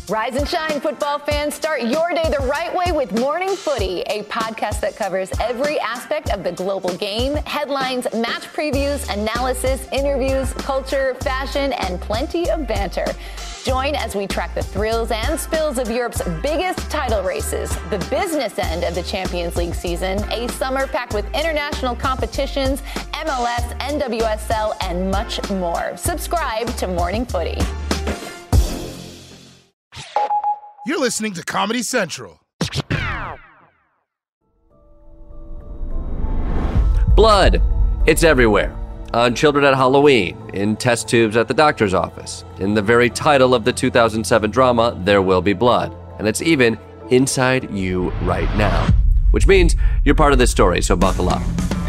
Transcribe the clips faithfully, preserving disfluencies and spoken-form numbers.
Rise and shine, football fans. Start your day the right way with Morning Footy, a podcast that covers every aspect of the global game, headlines, match previews, analysis, interviews, culture, fashion, and plenty of banter. Join as we track the thrills and spills of Europe's biggest title races, the business end of the Champions League season, a summer packed with international competitions, M L S, N W S L, and much more. Subscribe to Morning Footy. You're listening to Comedy Central. Blood. It's everywhere. On children at Halloween, in test tubes at the doctor's office, in the very title of the two thousand seven drama, There Will Be Blood. And it's even inside you right now. Which means you're part of this story, so buckle up.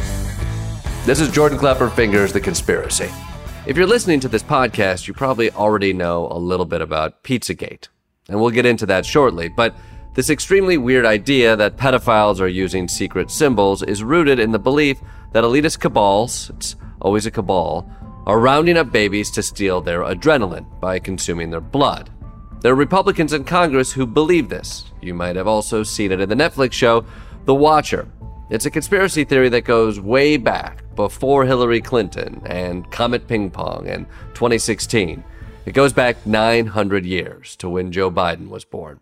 This is Jordan Klepper Fingers The Conspiracy. If you're listening to this podcast, you probably already know a little bit about Pizzagate. And we'll get into that shortly, but this extremely weird idea that pedophiles are using secret symbols is rooted in the belief that elitist cabals, it's always a cabal, are rounding up babies to steal their adrenaline by consuming their blood. There are Republicans in Congress who believe this. You might have also seen it in the Netflix show, The Watcher. It's a conspiracy theory that goes way back, before Hillary Clinton and Comet Ping Pong and twenty sixteen. It goes back nine hundred years to when Joe Biden was born.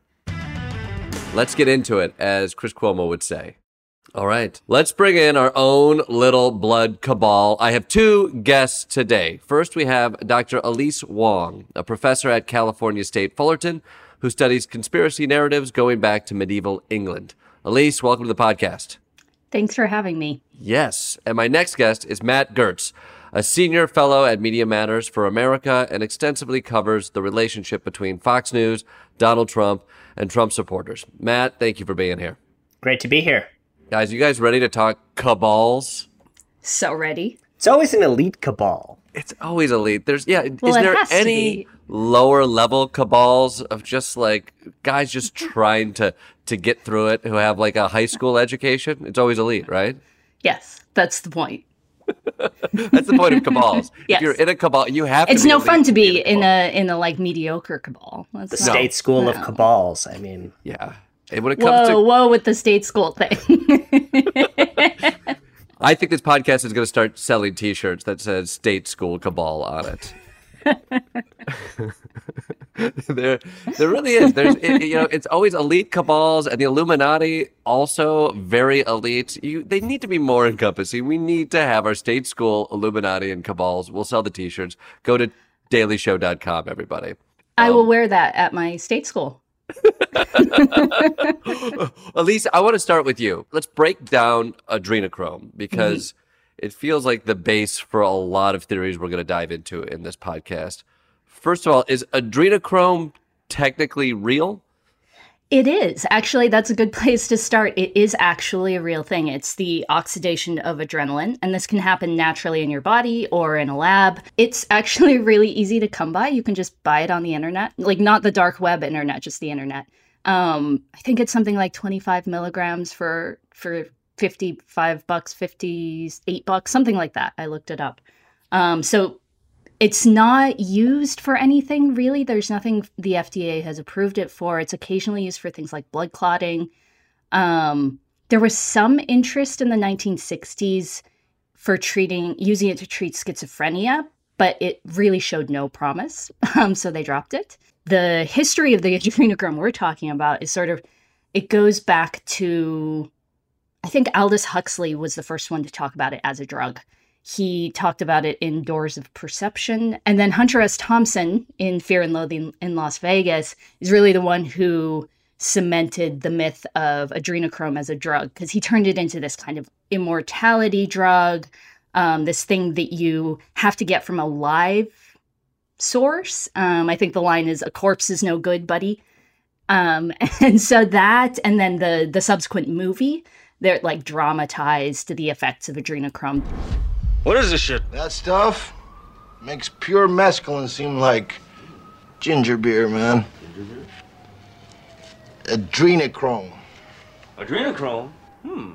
Let's get into it, as Chris Cuomo would say. All right, let's bring in our own little blood cabal. I have two guests today. First, we have Doctor Elise Wong, a professor at California State Fullerton, who studies conspiracy narratives going back to medieval England. Elise, welcome to the podcast. Thanks for having me. Yes, and my next guest is Matt Gertz, a senior fellow at Media Matters for America and extensively covers the relationship between Fox News, Donald Trump, and Trump supporters. Matt, thank you for being here. Great to be here. Guys, you guys ready to talk cabals? So ready. It's always an elite cabal. It's always elite. There's, yeah, Well, is it there has to any be. lower level cabals of just like guys just trying to, to get through it who have like a high school education? It's always elite, right? Yes, that's the point. That's the point of cabals. Yes. If you're in a cabal, you have to It's be no elite fun to be a in cabal. a in a like mediocre cabal. That's The not- state school of no. cabals. I mean, Yeah. And when it comes Whoa, to, whoa with the state school thing. I think this podcast is going to start selling T-shirts that says "State School Cabal" on it. there, there really is. There's, it, you know, it's always elite cabals, and the Illuminati also very elite. You, they need to be more encompassing. We need to have our state school Illuminati and cabals. We'll sell the T-shirts. Go to daily show dot com, everybody. I will wear that at my state school. Elise, I want to start with you. Let's break down adrenochrome because mm-hmm. it feels like the base for a lot of theories we're going to dive into in this podcast. First of all, is adrenochrome technically real? It is. Actually, that's a good place to start. It is actually a real thing. It's the oxidation of adrenaline, and this can happen naturally in your body or in a lab. It's actually really easy to come by. You can just buy it on the internet, like not the dark web internet, just the internet. Um, I think it's something like twenty-five milligrams for for fifty-five bucks, fifty-eight bucks, something like that. I looked it up. Um, so it's not used for anything, really. There's nothing the F D A has approved it for. It's occasionally used for things like blood clotting. Um, there was some interest in the nineteen sixties for treating, using it to treat schizophrenia, but it really showed no promise, um, so they dropped it. The history of the adrenochrome we're talking about is sort of, it goes back to, I think Aldous Huxley was the first one to talk about it as a drug. He talked about it in Doors of Perception. And then Hunter S. Thompson in Fear and Loathing in Las Vegas is really the one who cemented the myth of adrenochrome as a drug, because he turned it into this kind of immortality drug, um, this thing that you have to get from a live source. Um, I think the line is, "A corpse is no good, buddy." Um, and so that, and then the the subsequent movie, they're like dramatized the effects of adrenochrome. What is this shit? That stuff makes pure mescaline seem like ginger beer, man. Ginger beer? Adrenochrome. Adrenochrome? Hmm.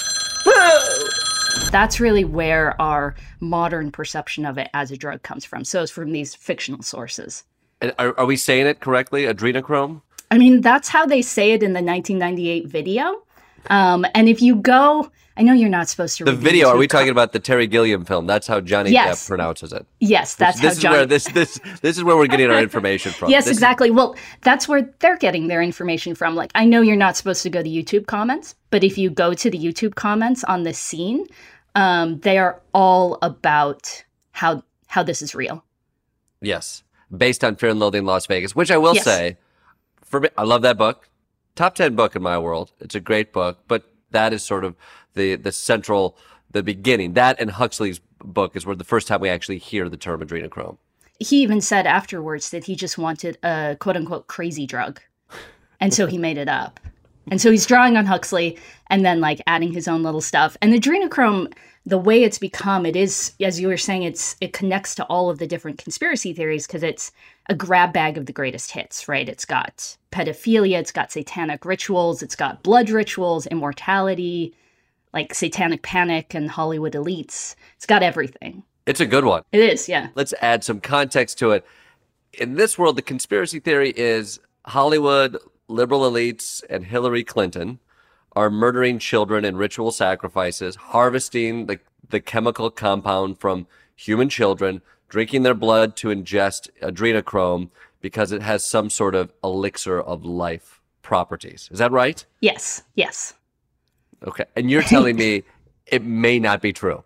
That's really where our modern perception of it as a drug comes from. So it's from these fictional sources. And Are, are we saying it correctly? Adrenochrome? I mean, that's how they say it in the nineteen ninety-eight video. Um, and if you go, I know you're not supposed to The read video, YouTube are we com- talking about the Terry Gilliam film? That's how Johnny Yes. Depp pronounces it. Yes, that's this how is Johnny... where this this this is where we're getting our information from. Yes, This is- exactly. Well, that's where they're getting their information from. Like, I know you're not supposed to go to YouTube comments, but if you go to the YouTube comments on this scene, um, they are all about how how this is real. Yes, based on Fear and Loathing in Las Vegas, which I will Yes. say, for me, I love that book. Top ten book in my world. It's a great book, but that is sort of the the central, the beginning. That and Huxley's book is where the first time we actually hear the term adrenochrome. He even said afterwards that he just wanted a quote unquote crazy drug. And so he made it up. And so he's drawing on Huxley and then like adding his own little stuff. And adrenochrome, the way it's become, it is, as you were saying, it's it connects to all of the different conspiracy theories because it's a grab bag of the greatest hits, right? It's got pedophilia, it's got satanic rituals, it's got blood rituals, immortality, like satanic panic and Hollywood elites. It's got everything. It's a good one. It is, yeah. Let's add some context to it. In this world, the conspiracy theory is Hollywood, liberal elites, and Hillary Clinton are murdering children in ritual sacrifices, harvesting the, the chemical compound from human children, drinking their blood to ingest adrenochrome because it has some sort of elixir of life properties. Is that right? Yes, yes. Okay. And you're telling me it may not be true.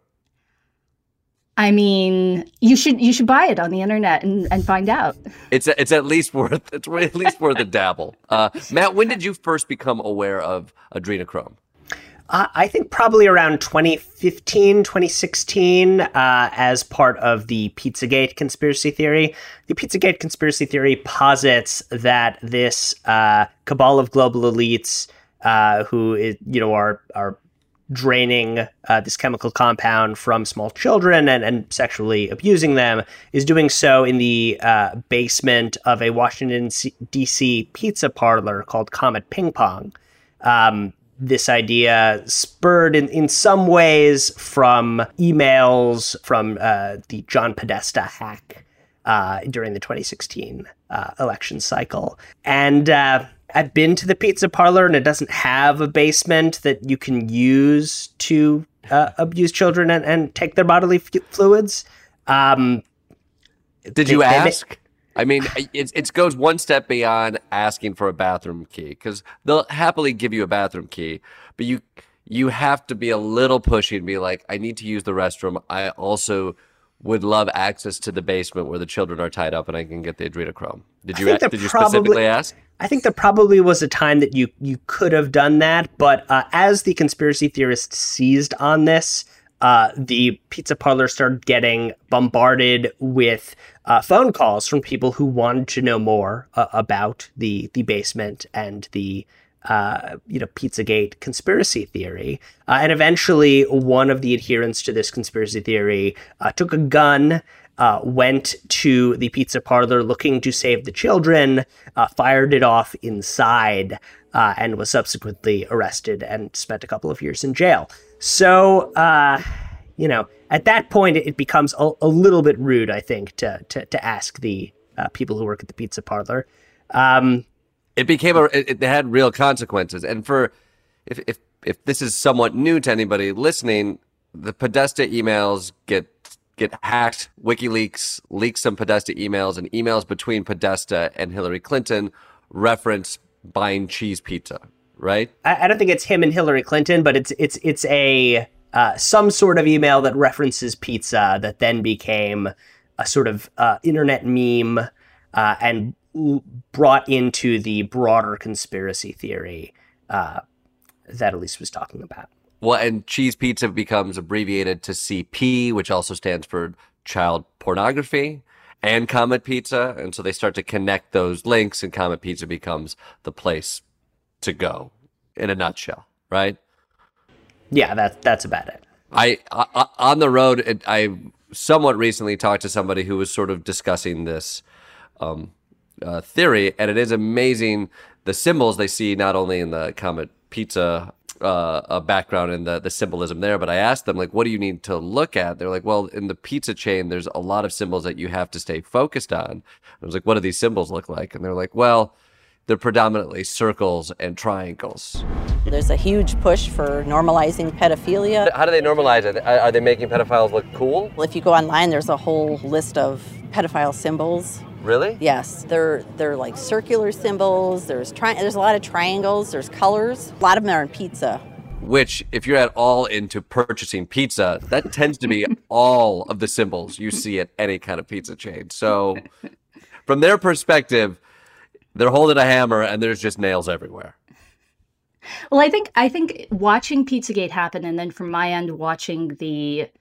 I mean, you should you should buy it on the internet and, and find out. It's it's at least worth it's at least worth a dabble. Uh, Matt, when did you first become aware of adrenochrome? Uh, I think probably around twenty fifteen, twenty sixteen, uh, as part of the Pizzagate conspiracy theory. The Pizzagate conspiracy theory posits that this uh, cabal of global elites uh, who is, you know, are are draining uh, this chemical compound from small children and, and sexually abusing them is doing so in the uh, basement of a Washington, D C pizza parlor called Comet Ping Pong. Um, this idea spurred in, in some ways from emails from uh, the John Podesta hack uh, during the twenty sixteen uh, election cycle. And uh, I've been to the pizza parlor and it doesn't have a basement that you can use to uh, abuse children and, and take their bodily f- fluids. Um, Did they- you they- ask? I mean, it, it goes one step beyond asking for a bathroom key because they'll happily give you a bathroom key, but you you have to be a little pushy and be like, I need to use the restroom. I also would love access to the basement where the children are tied up and I can get the adrenochrome. Did you I think a- there did you probably- specifically ask? I think there probably was a time that you you could have done that, but uh, as the conspiracy theorists seized on this, uh, the pizza parlor started getting bombarded with uh, phone calls from people who wanted to know more uh, about the the basement and the uh, you know Pizzagate conspiracy theory. Uh, and eventually, one of the adherents to this conspiracy theory uh, took a gun. Uh, went to the pizza parlor looking to save the children, uh, fired it off inside, uh, and was subsequently arrested and spent a couple of years in jail. So, uh, you know, at that point, it becomes a, a little bit rude, I think, to to, to ask the uh, people who work at the pizza parlor. Um, It became a. It, it had real consequences, and for if if if this is somewhat new to anybody listening, the Podesta emails get. get hacked. WikiLeaks leaks some Podesta emails, and emails between Podesta and Hillary Clinton reference buying cheese pizza, right? I, I don't think it's him and Hillary Clinton, but it's it's it's a uh, some sort of email that references pizza that then became a sort of uh, internet meme uh, and l- brought into the broader conspiracy theory uh, that Elise was talking about. Well, and cheese pizza becomes abbreviated to C P, which also stands for child pornography, and Comet Pizza. And so they start to connect those links, and Comet Pizza becomes the place to go in a nutshell, right? Yeah, that, that's about it. I, I on the road, it, I somewhat recently talked to somebody who was sort of discussing this um, uh, theory, and it is amazing the symbols they see not only in the Comet pizza uh, a background in the, the symbolism there, but I asked them, like, what do you need to look at? They're like, well, in the pizza chain, there's a lot of symbols that you have to stay focused on. I was like, what do these symbols look like? And they're like, well, they're predominantly circles and triangles. There's a huge push for normalizing pedophilia. How do they normalize it? Are they making pedophiles look cool? Well, if you go online, there's a whole list of pedophile symbols. Really? Yes, they're they're like circular symbols. There's tri- there's a lot of triangles. There's colors. A lot of them are in pizza. Which, if you're at all into purchasing pizza, that tends to be all of the symbols you see at any kind of pizza chain. So, from their perspective, they're holding a hammer and there's just nails everywhere. Well, I think I think watching Pizzagate happen, and then from my end, watching the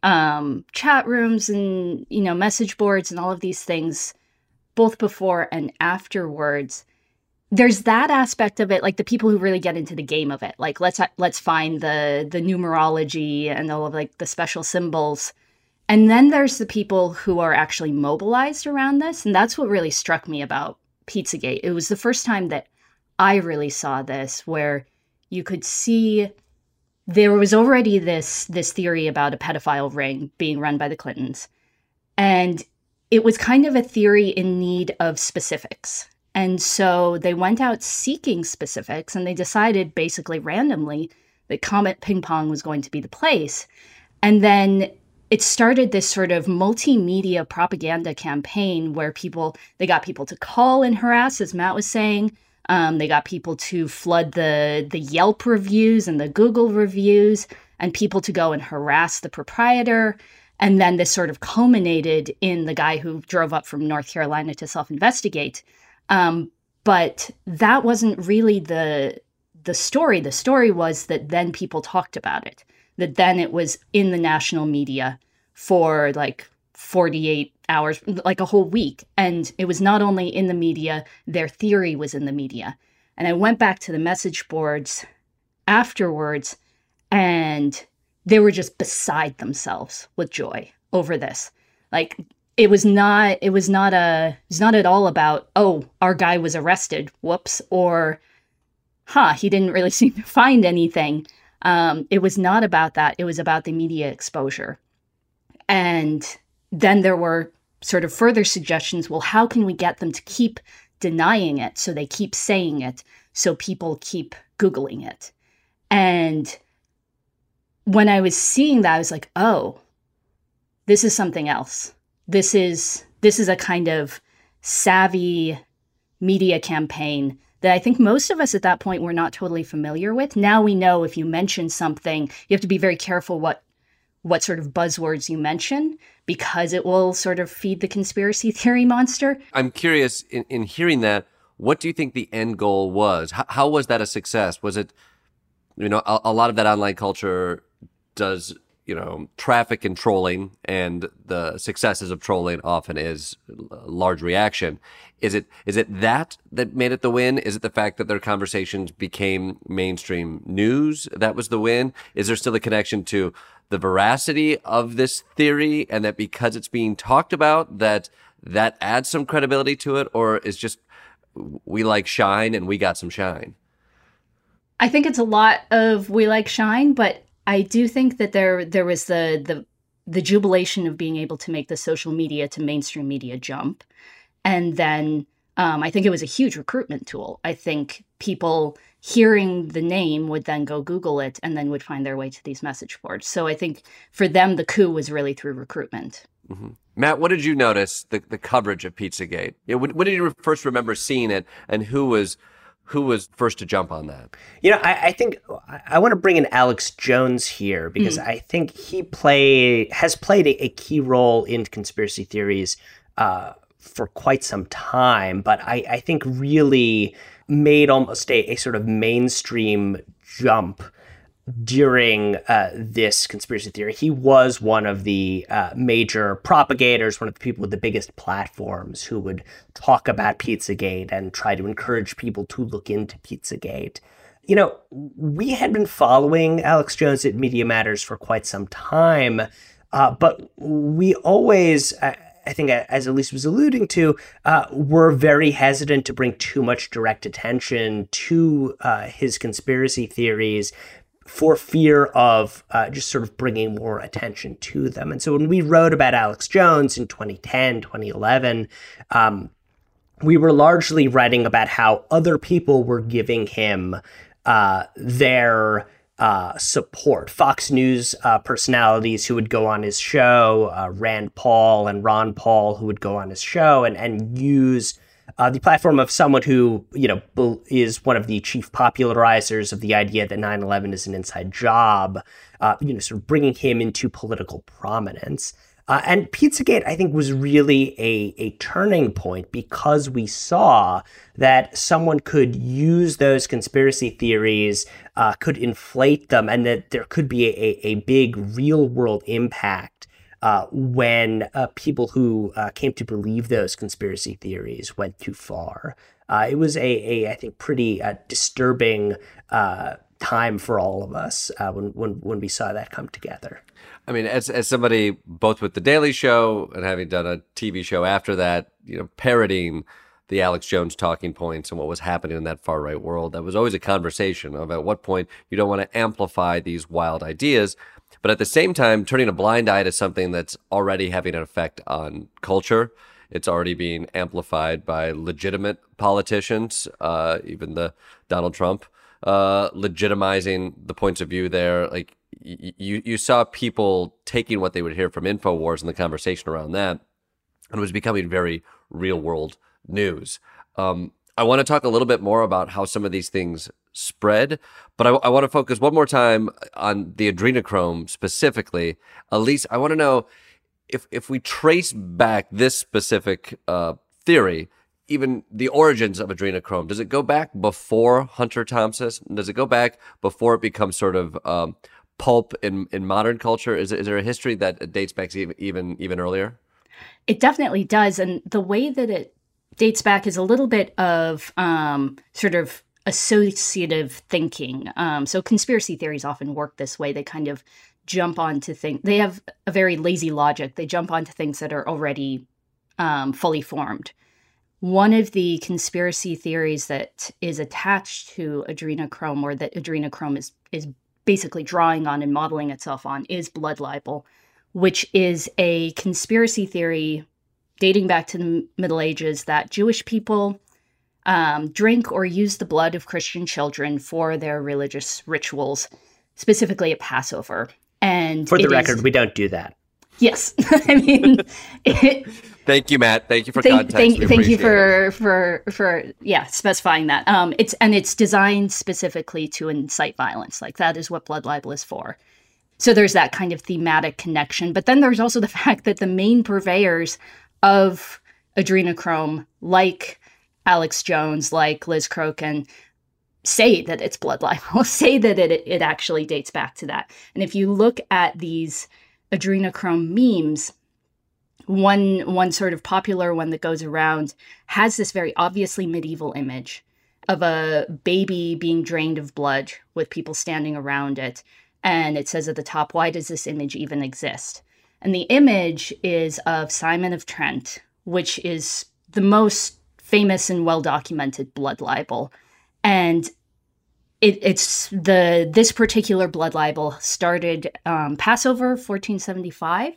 um, chat rooms and you know message boards and all of these things, both before and afterwards, there's that aspect of it, like the people who really get into the game of it. Like let's let's find the the numerology and all of like the special symbols. And then there's the people who are actually mobilized around this, and that's what really struck me about Pizzagate. It was the first time that I really saw this, where you could see there was already this this theory about a pedophile ring being run by the Clintons. And it was kind of a theory in need of specifics. And so they went out seeking specifics, and they decided basically randomly that Comet Ping Pong was going to be the place. And then it started this sort of multimedia propaganda campaign where people, they got people to call and harass, as Matt was saying. Um, they got people to flood the, the Yelp reviews and the Google reviews, and people to go and harass the proprietor. And then this sort of culminated in the guy who drove up from North Carolina to self-investigate. Um, but that wasn't really the the story. The story was that then people talked about it, that then it was in the national media for like forty-eight hours, like a whole week. And it was not only in the media, their theory was in the media. And I went back to the message boards afterwards, and they were just beside themselves with joy over this. Like, it was not, it was not a, it was not at all about, oh, our guy was arrested, whoops, or, huh, he didn't really seem to find anything. Um, it was not about that. It was about the media exposure. And then there were sort of further suggestions. Well, how can we get them to keep denying it so they keep saying it, so people keep Googling it? And when I was seeing that, I was like, oh, this is something else. This is this is a kind of savvy media campaign that I think most of us at that point were not totally familiar with. Now we know if you mention something, you have to be very careful what what sort of buzzwords you mention, because it will sort of feed the conspiracy theory monster. I'm curious, in, in hearing that, what do you think the end goal was? How, how was that a success? Was it, you know, a, a lot of that online culture does, you know, traffic and trolling, and the successes of trolling often is large reaction. Is it is it that that made it the win? Is it the fact that their conversations became mainstream news that was the win? Is there still a connection to the veracity of this theory, and that because it's being talked about, that that adds some credibility to it? Or is just we like shine and we got some shine? I think it's a lot of we like shine, but I do think that there there was the the the jubilation of being able to make the social media to mainstream media jump. And then um, I think it was a huge recruitment tool. I think people hearing the name would then go Google it and then would find their way to these message boards. So I think for them, the coup was really through recruitment. Mm-hmm. Matt, what did you notice, the, the coverage of Pizzagate? Yeah, when, when did you first remember seeing it, and who was who was first to jump on that? You know, I, I think I, I want to bring in Alex Jones here, because mm. I think he play has played a, a key role in conspiracy theories uh, for quite some time, but I, I think really made almost a, a sort of mainstream jump during uh, this conspiracy theory. He was one of the uh, major propagators, one of the people with the biggest platforms who would talk about Pizzagate and try to encourage people to look into Pizzagate. You know, we had been following Alex Jones at Media Matters for quite some time, uh, but we always uh, I think, as Elise was alluding to, uh, were very hesitant to bring too much direct attention to uh, his conspiracy theories for fear of uh, just sort of bringing more attention to them. And so when we wrote about Alex Jones in twenty ten, twenty eleven, um, we were largely writing about how other people were giving him uh, their uh, support. Fox News uh, personalities who would go on his show, uh, Rand Paul and Ron Paul, who would go on his show and, and use uh, the platform of someone who, you know, is one of the chief popularizers of the idea that nine eleven is an inside job, uh, you know, sort of bringing him into political prominence. Uh, and Pizzagate, I think, was really a, a turning point because we saw that someone could use those conspiracy theories, uh, could inflate them, and that there could be a, a big real-world impact uh, when uh, people who uh, came to believe those conspiracy theories went too far. Uh, it was a, a, I think, pretty uh, disturbing uh, time for all of us uh, when, when when we saw that come together. I mean, as as somebody both with The Daily Show and having done a T V show after that, you know, parodying the Alex Jones talking points and what was happening in that far right world, that was always a conversation of at what point you don't want to amplify these wild ideas, but at the same time, turning a blind eye to something that's already having an effect on culture. It's already being amplified by legitimate politicians, uh, even the Donald Trump, uh, legitimizing the points of view there. Like, You you saw people taking what they would hear from InfoWars and the conversation around that, and it was becoming very real world news. Um, I want to talk a little bit more about how some of these things spread, but I, I want to focus one more time on the adrenochrome specifically. Elise, I want to know if if we trace back this specific uh, theory, even the origins of adrenochrome, does it go back before Hunter Thompson? Does it go back before it becomes sort of um, pulp in, in modern culture? Is, is there a history that dates back even, even even earlier? It definitely does. And the way that it dates back is a little bit of um, sort of associative thinking. Um, so conspiracy theories often work this way. They kind of jump onto things. They have a very lazy logic. They jump onto things that are already um, fully formed. One of the conspiracy theories that is attached to adrenochrome, or that adrenochrome is is basically drawing on and modeling itself on, is blood libel, which is a conspiracy theory dating back to the Middle Ages that Jewish people um, drink or use the blood of Christian children for their religious rituals, specifically at Passover. And for the it record, is, we don't do that. Yes, I mean. It, Thank you, Matt. Thank you for thank, context. Thank, we thank you for, it. for for yeah specifying that. Um, it's and it's designed specifically to incite violence. Like, that is what blood libel is for. So there's that kind of thematic connection. But then there's also the fact that the main purveyors of adrenochrome, like Alex Jones, like Liz Crokin, say that it's blood libel. Say that it it actually dates back to that. And if you look at these adrenochrome memes, One one sort of popular one that goes around has this very obviously medieval image of a baby being drained of blood with people standing around it. And it says at the top, "Why does this image even exist?" And the image is of Simon of Trent, which is the most famous and well-documented blood libel. And it, it's the this particular blood libel started um, Passover fourteen seventy-five.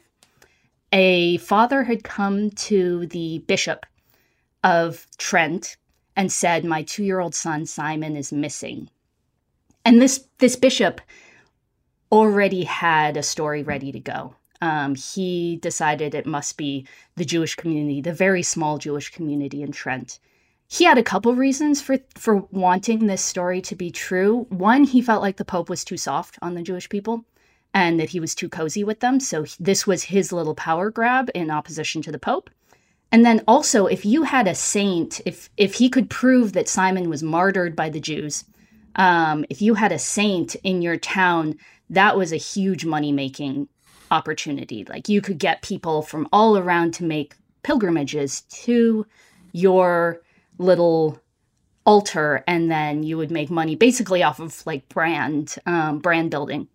A father had come to the bishop of Trent and said, "My two-year-old son, Simon, is missing." And this this bishop already had a story ready to go. Um, he decided it must be the Jewish community, the very small Jewish community in Trent. He had a couple reasons for, for wanting this story to be true. One, he felt like the Pope was too soft on the Jewish people, and that he was too cozy with them. So this was his little power grab in opposition to the Pope. And then also, if you had a saint, if if he could prove that Simon was martyred by the Jews, um, if you had a saint in your town, that was a huge money-making opportunity. Like, you could get people from all around to make pilgrimages to your little altar, and then you would make money basically off of like brand, um, brand building.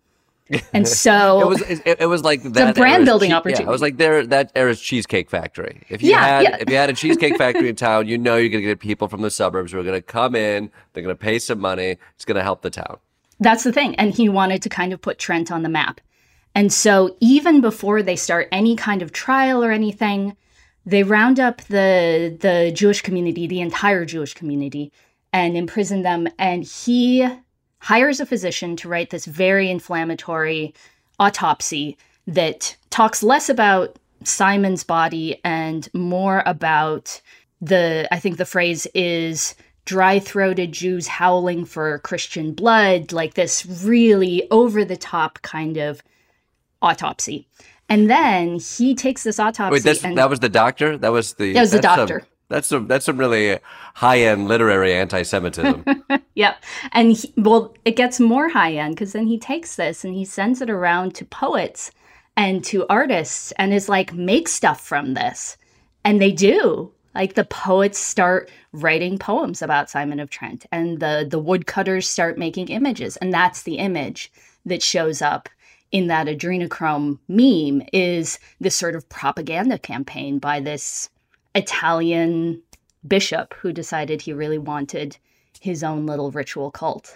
And so it was it, it was like that the brand building che- opportunity. Yeah, it was like there that era's Cheesecake Factory. If you Yeah, had yeah. if you had a Cheesecake Factory in town, you know you're gonna get people from the suburbs who are gonna come in. They're gonna pay some money. It's gonna help the town. That's the thing. And he wanted to kind of put Trent on the map. And so even before they start any kind of trial or anything, they round up the the Jewish community, the entire Jewish community, and imprison them. And he hires a physician to write this very inflammatory autopsy that talks less about Simon's body and more about the, I think the phrase is dry-throated Jews howling for Christian blood, like this really over-the-top kind of autopsy. And then he takes this autopsy. Wait, that's, and that was the doctor? That was the That was the that's doctor. Some, that's some that's some really high-end literary anti-Semitism. Yep. And he, well, it gets more high-end because then he takes this and he sends it around to poets and to artists and is like, make stuff from this. And they do. Like the poets start writing poems about Simon of Trent and the, the woodcutters start making images. And that's the image that shows up in that adrenochrome meme, is this sort of propaganda campaign by this Italian bishop who decided he really wanted his own little ritual cult.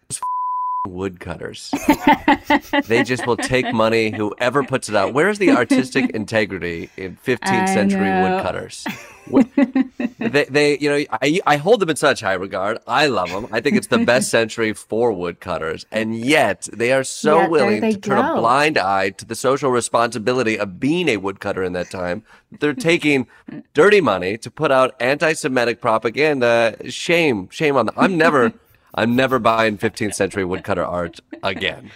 Woodcutters. They just will take money, whoever puts it out. Where is the artistic integrity in fifteenth century woodcutters? they, they, you know, I, I hold them in such high regard. I love them. I think it's the best century for woodcutters. And yet they are so Yet willing there they to turn go. a blind eye to the social responsibility of being a woodcutter in that time. They're taking dirty money to put out anti-Semitic propaganda. Shame, shame on them. I'm never... I'm never buying fifteenth century woodcutter art again.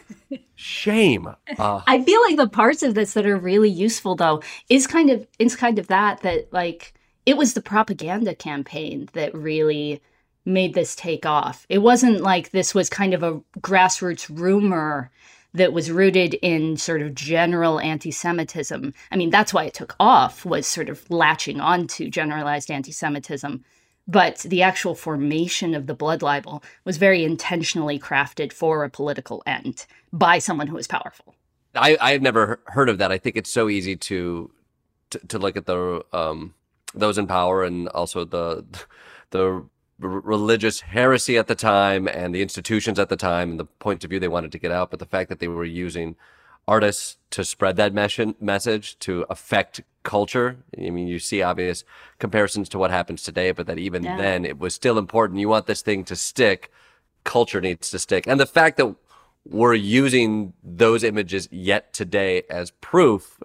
Shame. Uh, I feel like the parts of this that are really useful, though, is kind of it's kind of that that like it was the propaganda campaign that really made this take off. It wasn't like this was kind of a grassroots rumor that was rooted in sort of general anti-Semitism. I mean, that's why it took off, was sort of latching onto generalized anti-Semitism. But the actual formation of the blood libel was very intentionally crafted for a political end by someone who was powerful. I, I have never heard of that. I think it's so easy to to, to look at the um, those in power and also the the r- religious heresy at the time and the institutions at the time and the point of view they wanted to get out. But the fact that they were using artists to spread that mes- message, to affect culture. I mean, you see obvious comparisons to what happens today, but that even Yeah. then it was still important. You want this thing to stick. Culture needs to stick. And the fact that we're using those images yet today as proof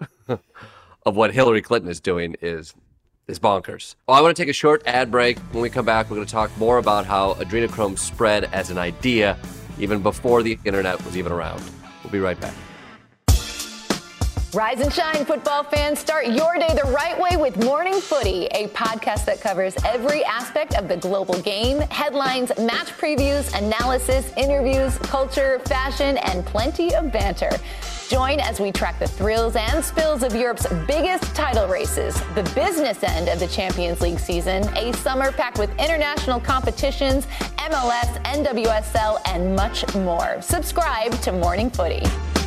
of what Hillary Clinton is doing is is bonkers. Well, I want to take a short ad break. When we come back, we're going to talk more about how adrenochrome spread as an idea even before the internet was even around. We'll be right back. Rise and shine, football fans. Start your day the right way with Morning Footy, a podcast that covers every aspect of the global game, headlines, match previews, analysis, interviews, culture, fashion, and plenty of banter. Join as we track the thrills and spills of Europe's biggest title races, the business end of the Champions League season, a summer packed with international competitions, M L S, N W S L, and much more. Subscribe to Morning Footy.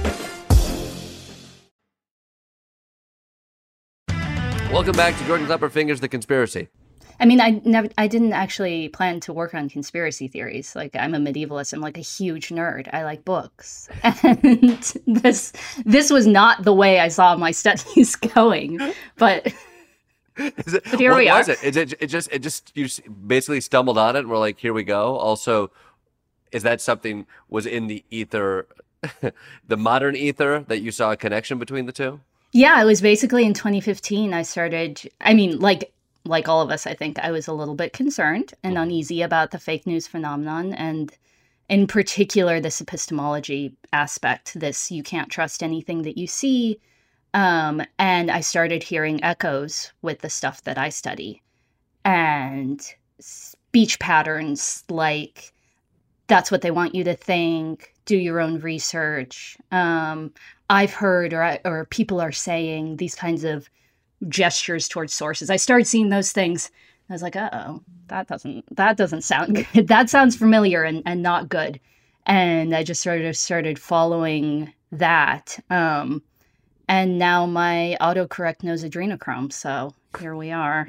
Welcome back to Jordan Klepper-Fingers, The Conspiracy. I mean, I never, I didn't actually plan to work on conspiracy theories. Like, I'm a medievalist. I'm like a huge nerd. I like books, and this, this was not the way I saw my studies going. But, Is it, but here what we are. was it? Is it? It just, it just, you basically stumbled on it and we're like, here we go. Also, is that something was in the ether, the modern ether, that you saw a connection between the two? Yeah, it was basically in twenty fifteen. I started. I mean, like like all of us, I think I was a little bit concerned and uneasy about the fake news phenomenon, and in particular, this epistemology aspect. This you can't trust anything that you see. Um, and I started hearing echoes with the stuff that I study, and speech patterns like that's what they want you to think. Do your own research. Um, I've heard, or or people are saying these kinds of gestures towards sources. I started seeing those things. I was like, uh oh, that doesn't that doesn't sound good. That sounds familiar and, and not good. And I just sort of started following that. Um, and now my autocorrect knows adrenochrome. So here we are.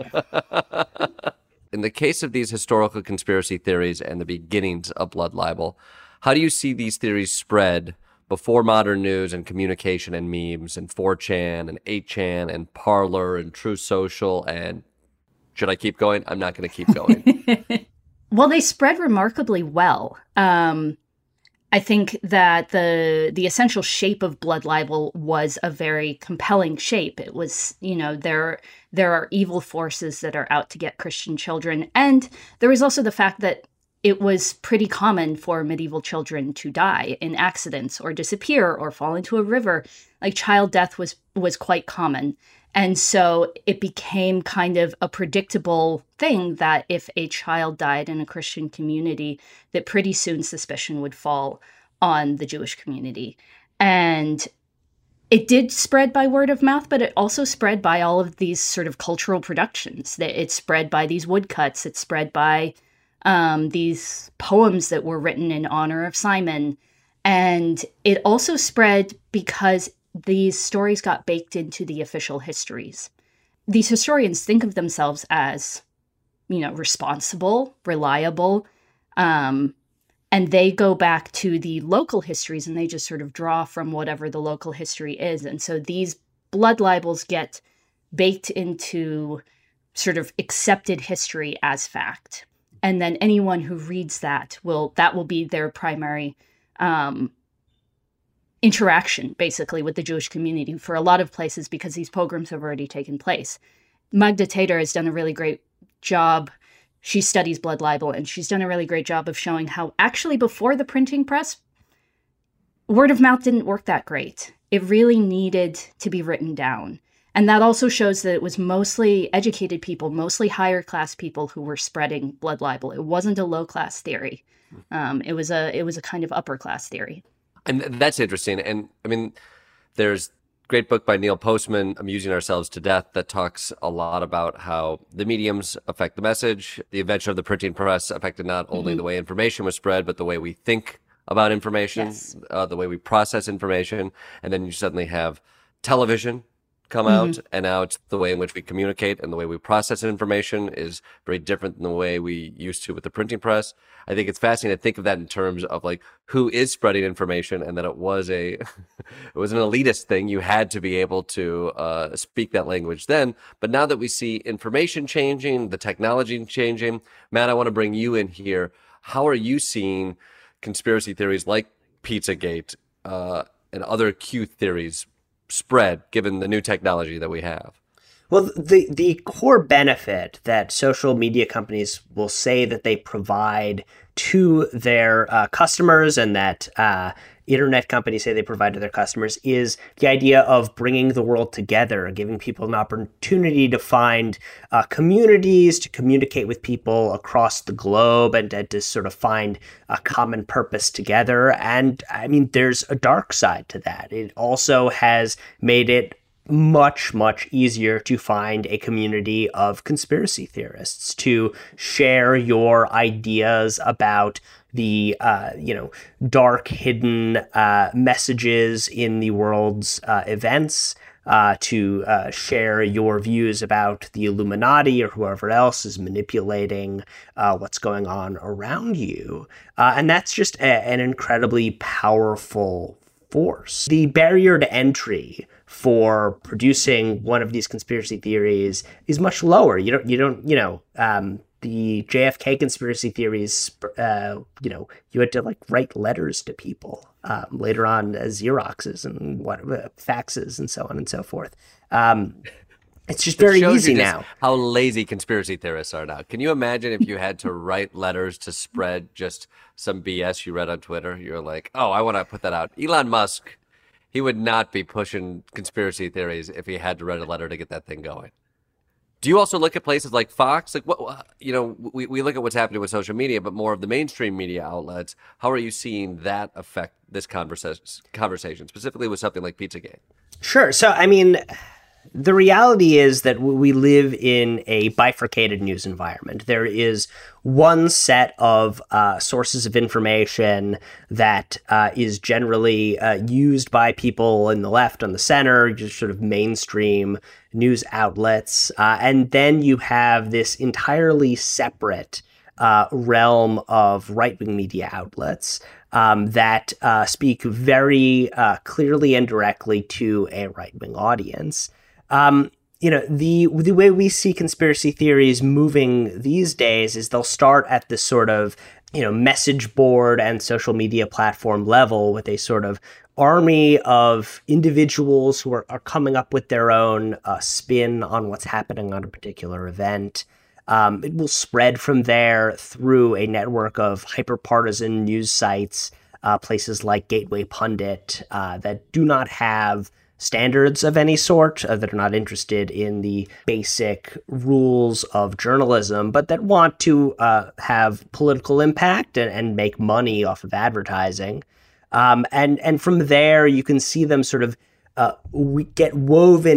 In the case of these historical conspiracy theories and the beginnings of blood libel, how do you see these theories spread before modern news and communication and memes and four chan and eight chan and Parler and True Social and should I keep going? I'm not going to keep going. Well, they spread remarkably well. Um, I think that the the essential shape of blood libel was a very compelling shape. It was, you know, there there are evil forces that are out to get Christian children. And there was also the fact that it was pretty common for medieval children to die in accidents or disappear or fall into a river. Like child death was was quite common. And so it became kind of a predictable thing that if a child died in a Christian community, that pretty soon suspicion would fall on the Jewish community. And it did spread by word of mouth, but it also spread by all of these sort of cultural productions. It spread by these woodcuts. It spread by um, these poems that were written in honor of Simon. And it also spread because these stories got baked into the official histories. These historians think of themselves as, you know, responsible, reliable, um, and they go back to the local histories and they just sort of draw from whatever the local history is. And so these blood libels get baked into sort of accepted history as fact. And then anyone who reads that will, that will be their primary um, interaction, basically, with the Jewish community for a lot of places because these pogroms have already taken place. Magda Tater has done a really great job. She studies blood libel, and she's done a really great job of showing how actually before the printing press, word of mouth didn't work that great. It really needed to be written down. And that also shows that it was mostly educated people, mostly higher class people who were spreading blood libel. It wasn't a low class theory. Um, it was a it was a kind of upper class theory. And that's interesting. And I mean, there's a great book by Neil Postman, Amusing Ourselves to Death, that talks a lot about how the mediums affect the message. The invention of the printing press affected not only mm-hmm. the way information was spread, but the way we think about information, yes. uh, the way we process information. And then you suddenly have television come mm-hmm. out, and now it's the way in which we communicate and the way we process information is very different than the way we used to with the printing press. I think it's fascinating to think of that in terms of like who is spreading information, and that it was a it was an elitist thing. You had to be able to uh, speak that language then. But now that we see information changing, the technology changing, Matt, I want to bring you in here. How are you seeing conspiracy theories like Pizzagate uh, and other Q theories spread given the new technology that we have? Well, the the core benefit that social media companies will say that they provide to their uh, customers and that uh, internet companies say they provide to their customers is the idea of bringing the world together, giving people an opportunity to find uh, communities, to communicate with people across the globe, and to, to sort of find a common purpose together. And I mean, there's a dark side to that. It also has made it much, much easier to find a community of conspiracy theorists, to share your ideas about the, uh, you know, dark, hidden uh, messages in the world's uh, events, uh, to uh, share your views about the Illuminati or whoever else is manipulating uh, what's going on around you. Uh, and that's just a, an incredibly powerful force. The barrier to entry for producing one of these conspiracy theories is much lower. You don't, you don't, you know, um, the J F K conspiracy theories, uh, you know, you had to like write letters to people um, later on as Xeroxes and what uh, faxes and so on and so forth. Um, it's just very easy now. How lazy conspiracy theorists are now. Can you imagine if you had to write letters to spread just some B S you read on Twitter? You're like, oh, I want to put that out. Elon Musk, he would not be pushing conspiracy theories if he had to write a letter to get that thing going. Do you also look at places like Fox? Like, what, you know, we, we look at what's happening with social media, but more of the mainstream media outlets. How are you seeing that affect this conversation, conversation specifically with something like Pizzagate? Sure. So, I mean, The reality is that we live in a bifurcated news environment. There is one set of uh, sources of information that uh, is generally uh, used by people in the left and the center, just sort of mainstream news outlets. Uh, and then you have this entirely separate uh, realm of right-wing media outlets um, that uh, speak very uh, clearly and directly to a right-wing audience. Um, you know, the the way we see conspiracy theories moving these days is they'll start at this sort of, you know, message board and social media platform level with a sort of army of individuals who are, are coming up with their own uh, spin on what's happening on a particular event. Um, it will spread from there through a network of hyper-partisan news sites, uh, places like Gateway Pundit, uh, that do not have standards of any sort, uh, that are not interested in the basic rules of journalism, but that want to uh, have political impact and, and make money off of advertising. Um, and, and from there, you can see them sort of uh, we get woven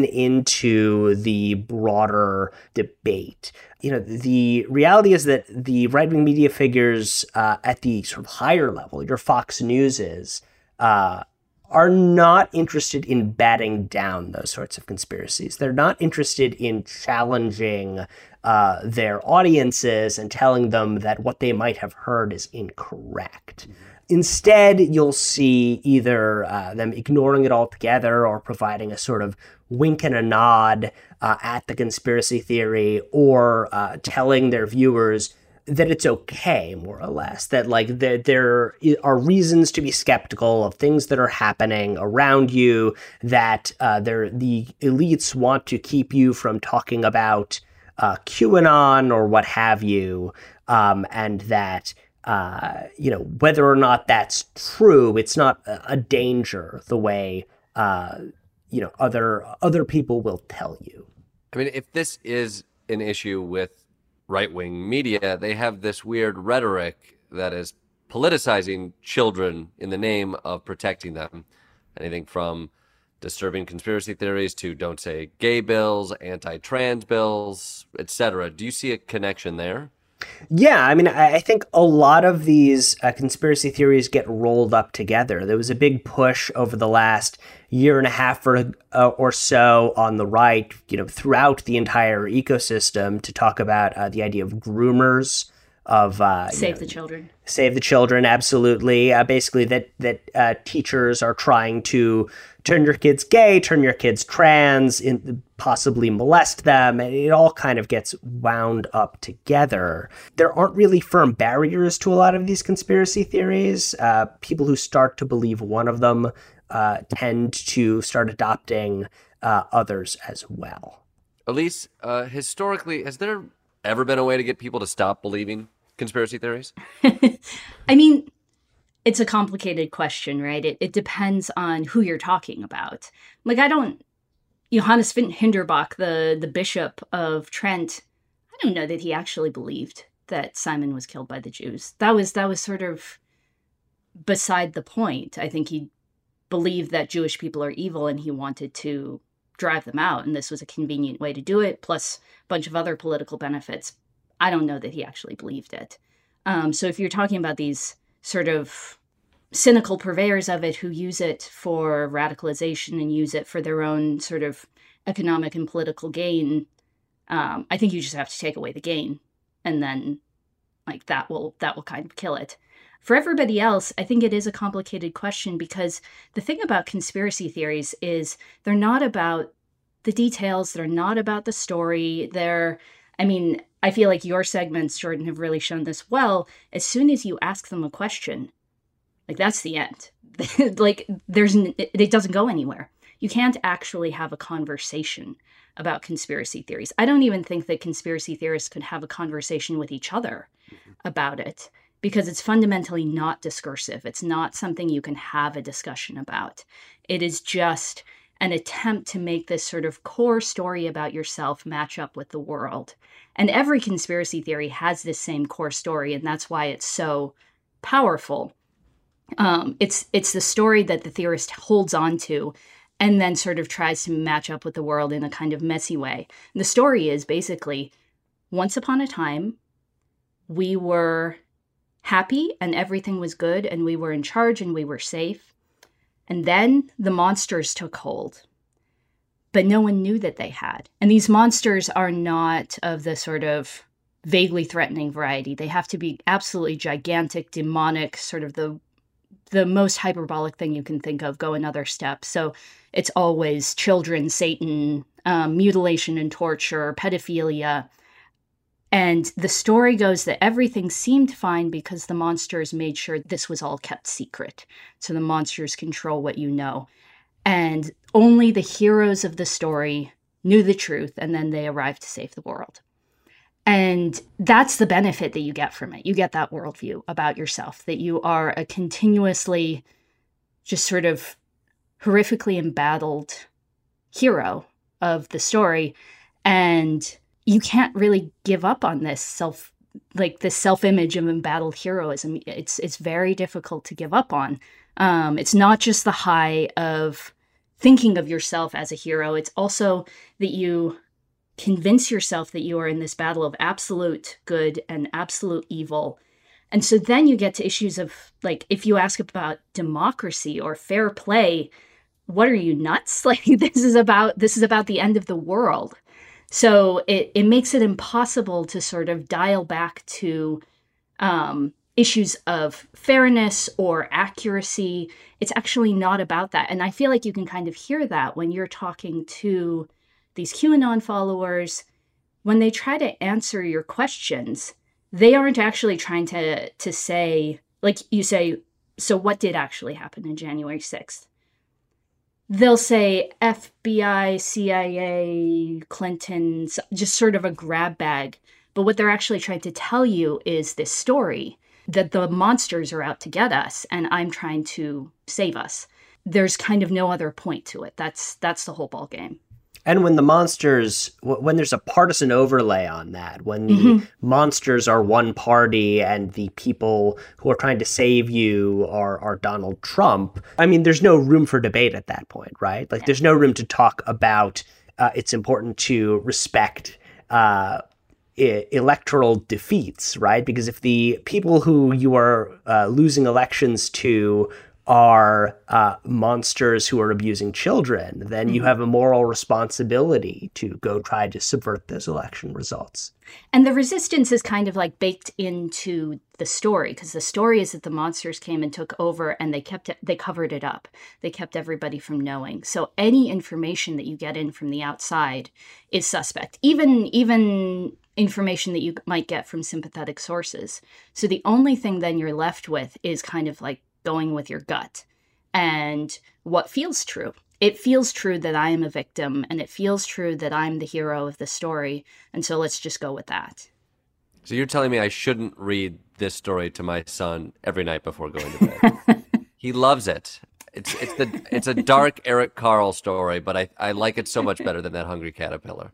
into the broader debate. You know, the reality is that the right-wing media figures uh, at the sort of higher level, your Fox News is, uh, are not interested in batting down those sorts of conspiracies. They're not interested in challenging uh, their audiences and telling them that what they might have heard is incorrect. Mm-hmm. Instead, you'll see either uh, them ignoring it altogether or providing a sort of wink and a nod uh, at the conspiracy theory, or uh, telling their viewers that it's okay, more or less, that like there, there are reasons to be skeptical of things that are happening around you, that uh, the elites want to keep you from talking about uh, QAnon or what have you, um, and that, uh, you know, whether or not that's true, it's not a danger the way, uh, you know, other other people will tell you. I mean, if this is an issue with right-wing media, they have this weird rhetoric that is politicizing children in the name of protecting them. Anything from disturbing conspiracy theories to don't say gay bills, anti-trans bills, et cetera. Do you see a connection there? Yeah, I mean, I think a lot of these uh, conspiracy theories get rolled up together. There was a big push over the last year and a half or, uh, or so on the right, you know, throughout the entire ecosystem to talk about uh, the idea of groomers, of uh, save you know, the children. Save the children, absolutely. Uh, basically, that that uh, teachers are trying to turn your kids gay, turn your kids trans, in, possibly molest them. And it all kind of gets wound up together. There aren't really firm barriers to a lot of these conspiracy theories. Uh, people who start to believe one of them uh, tend to start adopting uh, others as well. Elise, uh, historically, has there ever been a way to get people to stop believing conspiracy theories? I mean, it's a complicated question, right? It, it depends on who you're talking about. Like, I don't, Johannes Hinderbach, the, the bishop of Trent, I don't know that he actually believed that Simon was killed by the Jews. That was, that was sort of beside the point. I think he believed that Jewish people are evil and he wanted to drive them out. And this was a convenient way to do it, plus a bunch of other political benefits. I don't know that he actually believed it. Um, so if you're talking about these sort of cynical purveyors of it who use it for radicalization and use it for their own sort of economic and political gain, um, I think you just have to take away the gain, and then like that will that will kind of kill it. For everybody else, I think it is a complicated question, because the thing about conspiracy theories is they're not about the details, they're not about the story, they're I mean, I feel like your segments, Jordan, have really shown this well. As soon as you ask them a question, like, that's the end. Like, there's it, it doesn't go anywhere. You can't actually have a conversation about conspiracy theories. I don't even think that conspiracy theorists could have a conversation with each other about it, because it's fundamentally not discursive. It's not something you can have a discussion about. It is just an attempt to make this sort of core story about yourself match up with the world. And every conspiracy theory has this same core story, and that's why it's so powerful. Um, it's it's the story that the theorist holds on to and then sort of tries to match up with the world in a kind of messy way. And the story is basically, once upon a time, we were happy and everything was good and we were in charge and we were safe. And then the monsters took hold, but no one knew that they had. And these monsters are not of the sort of vaguely threatening variety. They have to be absolutely gigantic, demonic, sort of the the most hyperbolic thing you can think of, go another step. So it's always children, Satan, um, mutilation and torture, pedophilia. And the story goes that everything seemed fine because the monsters made sure this was all kept secret. So the monsters control what you know. And only the heroes of the story knew the truth, and then they arrived to save the world. And that's the benefit that you get from it. You get that worldview about yourself, that you are a continuously just sort of horrifically embattled hero of the story. And you can't really give up on this self, like this self-image of embattled heroism. It's it's very difficult to give up on. Um, it's not just the high of thinking of yourself as a hero. It's also that you convince yourself that you are in this battle of absolute good and absolute evil. And so then you get to issues of, like, if you ask about democracy or fair play, what are you, nuts? Like, this is about this is about the end of the world. So it, it makes it impossible to sort of dial back to um, issues of fairness or accuracy. It's actually not about that. And I feel like you can kind of hear that when you're talking to these QAnon followers. When they try to answer your questions, they aren't actually trying to to say, like you say, so what did actually happen on January sixth? They'll say F B I, C I A, Clinton, just sort of a grab bag. But what they're actually trying to tell you is this story that the monsters are out to get us and I'm trying to save us. There's kind of no other point to it. That's that's the whole ball game. And when the monsters, when there's a partisan overlay on that, when mm-hmm. the monsters are one party and the people who are trying to save you are, are Donald Trump, I mean, there's no room for debate at that point, right? Like, there's no room to talk about uh, it's important to respect uh, I- electoral defeats, right? Because if the people who you are uh, losing elections to are uh, monsters who are abusing children, then mm-hmm. you have a moral responsibility to go try to subvert those election results. And the resistance is kind of like baked into the story, because the story is that the monsters came and took over and they kept it, they covered it up. They kept everybody from knowing. So any information that you get in from the outside is suspect, even even information that you might get from sympathetic sources. So the only thing then you're left with is kind of like going with your gut and what feels true. It feels true that I am a victim, and it feels true that I'm the hero of the story, and so let's just go with that. So you're telling me I shouldn't read this story to my son every night before going to bed? He loves it. It's it's the it's a dark Eric Carle story, but I, I like it so much better than that Hungry Caterpillar.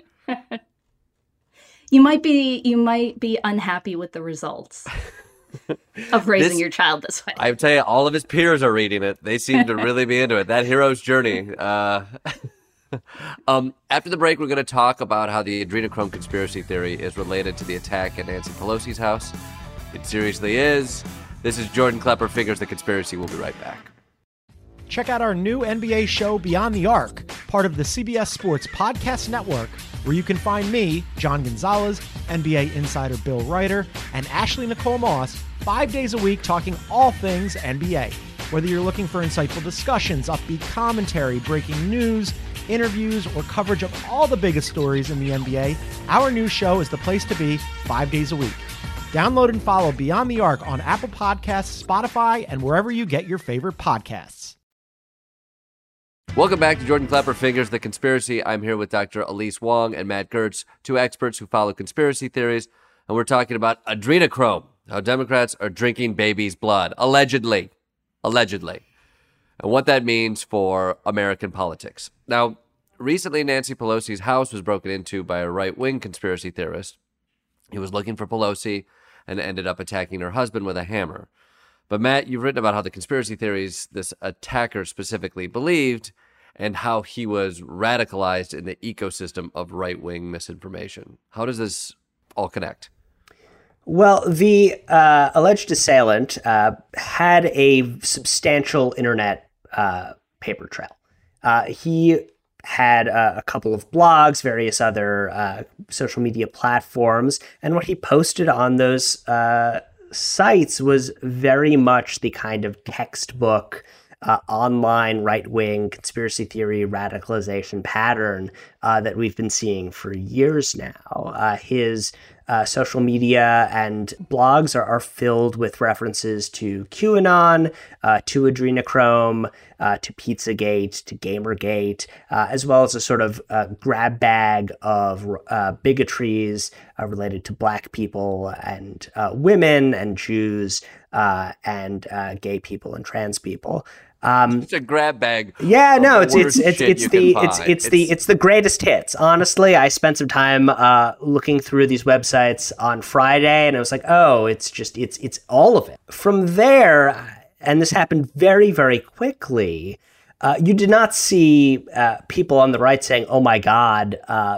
You might be you might be unhappy with the results of raising this, your child this way. I tell you, all of his peers are reading it. They seem to really be into it. That hero's journey. Uh, um, after the break, we're going to talk about how the adrenochrome conspiracy theory is related to the attack at Nancy Pelosi's house. It seriously is. This is Jordan Klepper Figures the Conspiracy. We'll be right back. Check out our new N B A show, Beyond the Arc, part of the C B S Sports Podcast Network, where you can find me, John Gonzalez, N B A insider Bill Ryder, and Ashley Nicole Moss, five days a week talking all things N B A. Whether you're looking for insightful discussions, upbeat commentary, breaking news, interviews, or coverage of all the biggest stories in the N B A, our new show is the place to be five days a week. Download and follow Beyond the Arc on Apple Podcasts, Spotify, and wherever you get your favorite podcasts. Welcome back to Jordan Klepper Figures the Conspiracy. I'm here with Doctor Elise Wong and Matt Gertz, two experts who follow conspiracy theories, and we're talking about adrenochrome, how Democrats are drinking babies' blood, allegedly, allegedly, and what that means for American politics. Now, recently Nancy Pelosi's house was broken into by a right-wing conspiracy theorist. He was looking for Pelosi and ended up attacking her husband with a hammer. But Matt, you've written about how the conspiracy theories this attacker specifically believed and how he was radicalized in the ecosystem of right-wing misinformation. How does this all connect? Well, the uh, alleged assailant uh, had a substantial internet uh, paper trail. Uh, he had uh, a couple of blogs, various other uh, social media platforms, and what he posted on those uh, sites was very much the kind of textbook uh, online right-wing conspiracy theory radicalization pattern uh, that we've been seeing for years now. Uh, his Uh, social media and blogs are, are filled with references to QAnon, uh, to adrenochrome, uh, to Pizzagate, to Gamergate, uh, as well as a sort of uh, grab bag of uh, bigotries uh, related to Black people and uh, women and Jews uh, and uh, gay people and trans people. Um, it's a grab bag. Yeah, no, it's it's it's it's the it's it's the it's the greatest hits. Honestly, I spent some time uh, looking through these websites on Friday, and I was like, oh, it's just it's it's all of it. From there, and this happened very very quickly. Uh, you did not see uh, people on the right saying, "Oh my God, uh,